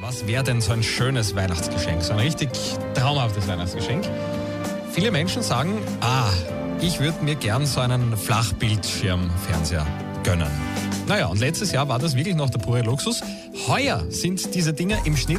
Was wäre denn so ein schönes Weihnachtsgeschenk? So ein richtig traumhaftes Weihnachtsgeschenk. Viele Menschen sagen, ich würde mir gern so einen Flachbildschirmfernseher gönnen. Naja, und letztes Jahr war das wirklich noch der pure Luxus. Heuer sind diese Dinger im Schnitt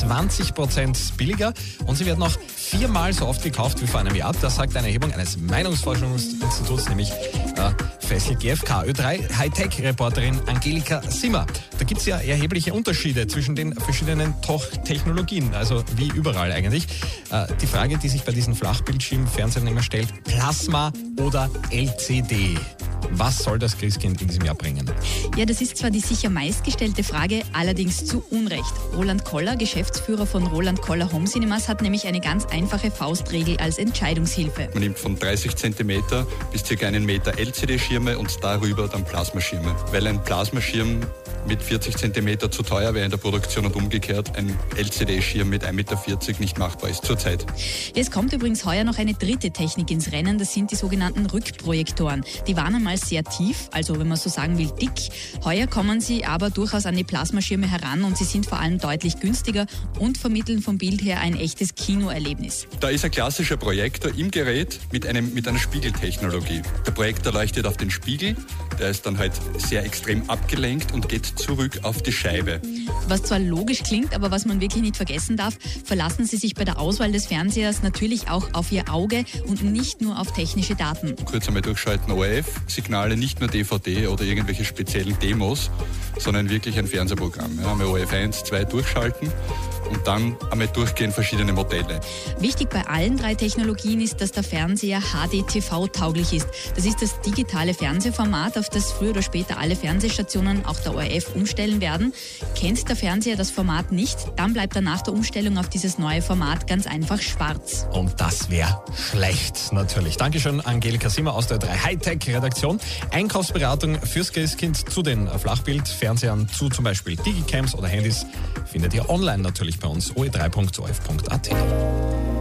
20% billiger und sie werden auch 4-mal so oft gekauft wie vor einem Jahr. Das sagt eine Erhebung eines Meinungsforschungsinstituts, nämlich Fessel GfK. Ö3 Hightech-Reporterin Angelika Simmer. Da gibt es ja erhebliche Unterschiede zwischen den verschiedenen Technologien, also wie überall eigentlich. Die Frage, die sich bei diesen Flachbildschirmfernsehern immer stellt, Plasma oder LCD? Was soll das Christkind in diesem Jahr bringen? Ja, das ist zwar die sicher meistgestellte Frage, allerdings zu Unrecht. Roland Koller, Geschäftsführer von Roland Koller Home Cinemas, hat nämlich eine ganz einfache Faustregel als Entscheidungshilfe. Man nimmt von 30 cm bis ca. 1 Meter LCD-Schirme und darüber dann Plasmaschirme. Weil ein Plasmaschirm mit 40 cm zu teuer wäre in der Produktion und umgekehrt ein LCD-Schirm mit 1,40 Meter nicht machbar ist zurzeit. Es kommt übrigens heuer noch eine dritte Technik ins Rennen, das sind die sogenannten Rückprojektoren. Die waren einmal sehr tief, also wenn man so sagen will dick. Heuer kommen sie aber durchaus an die Plasmaschirme heran und sie sind vor allem deutlich günstiger und vermitteln vom Bild her ein echtes Kinoerlebnis. Da ist ein klassischer Projektor im Gerät mit einer Spiegeltechnologie. Der Projektor leuchtet auf den Spiegel, der ist dann halt sehr extrem abgelenkt und geht zurück auf die Scheibe. Was zwar logisch klingt, aber was man wirklich nicht vergessen darf, verlassen Sie sich bei der Auswahl des Fernsehers natürlich auch auf Ihr Auge und nicht nur auf technische Daten. Kurz einmal durchschalten ORF-Signale, nicht nur DVD oder irgendwelche speziellen Demos, sondern wirklich ein Fernsehprogramm. Ja, einmal ORF 1, 2 durchschalten und dann einmal durchgehen verschiedene Modelle. Wichtig bei allen 3 Technologien ist, dass der Fernseher HDTV-tauglich ist. Das ist das digitale Fernsehformat, auf das früher oder später alle Fernsehstationen, auch der ORF, umstellen werden. Kennt der Fernseher das Format nicht, dann bleibt er nach der Umstellung auf dieses neue Format ganz einfach schwarz. Und das wäre schlecht, natürlich. Dankeschön, Angelika Simmer aus der 3 Hightech-Redaktion. Einkaufsberatung fürs Christkind zu den Flachbildfernsehern, zu zum Beispiel Digicams oder Handys, findet ihr online natürlich bei uns, oe3.orf.at.